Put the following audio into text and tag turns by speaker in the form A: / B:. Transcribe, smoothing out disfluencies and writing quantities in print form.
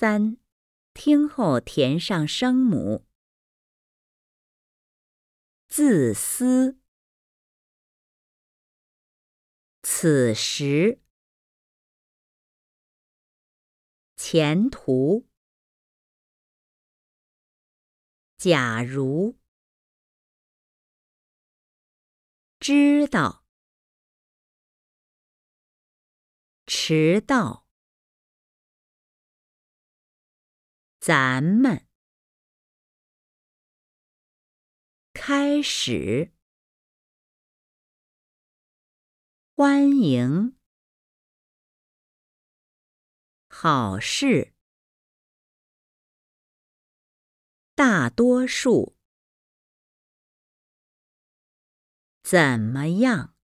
A: 3，听后填上声母。自私。此时。前途。假如。知道。迟到。咱们。开始。欢迎。好事。大多数。怎么样？